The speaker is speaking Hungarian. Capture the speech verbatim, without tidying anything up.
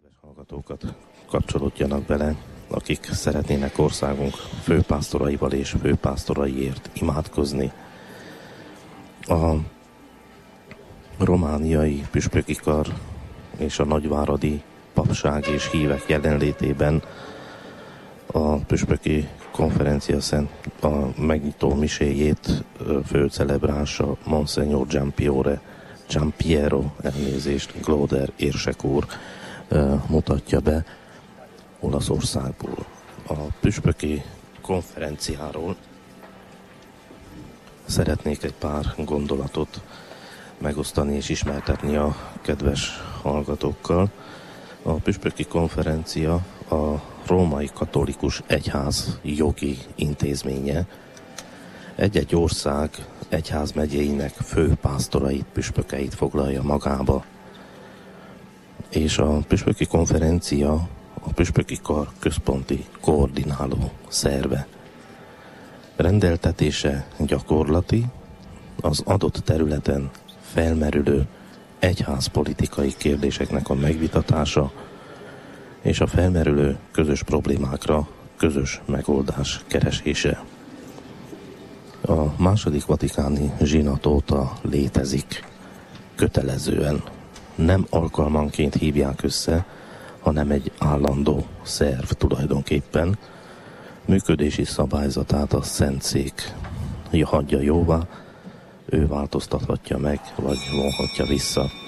Kedves hallgatókat, kapcsolódjanak bele, akik szeretnének országunk főpásztoraival és főpásztoraiért imádkozni. A romániai püspöki kar és a nagyváradi papság és hívek jelenlétében a püspöki konferencia szent a megnyitó miséjét főcelebrása Monsignor Giampiore, Giampiero, elnézést, Glóder érsek úr mutatja be Olaszországból. A püspöki konferenciáról szeretnék egy pár gondolatot megosztani és ismertetni a kedves hallgatókkal. A püspöki konferencia a római katolikus egyház jogi intézménye. Egy-egy ország egyházmegyéinek főpásztorait, püspökeit foglalja magába. És a püspöki konferencia a püspöki kar központi koordináló szerve. Rendeltetése gyakorlati, az adott területen felmerülő egyházpolitikai kérdéseknek a megvitatása és a felmerülő közös problémákra közös megoldás keresése. A második vatikáni zsinat óta létezik kötelezően. Nem alkalmanként hívják össze, hanem egy állandó szerv tulajdonképpen. Működési szabályzatát a Szentszék hagyja jóvá, ő változtathatja meg, vagy vonhatja vissza.